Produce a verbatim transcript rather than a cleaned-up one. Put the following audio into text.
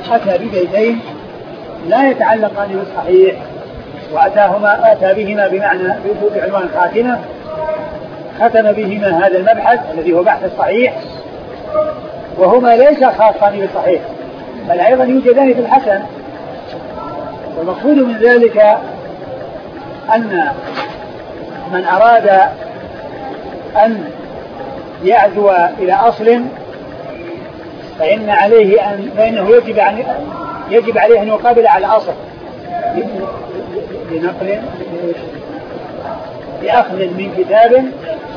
أتى ببيتين لا يتعلقان بالصحيح وأتاهما أتى بهما بمعنى بعنوان خاتمة ختم بهما هذا المبحث الذي هو بحث الصحيح، وهما ليس خاصان بالصحيح بل أيضا يوجدان في الحسن. والمقصود من ذلك أن من أراد أن يعزو إلى أصل فإن عليه أن فإنه يجب أن يجب عليه أن يقابل على أصل بنقل بأخذ من كتاب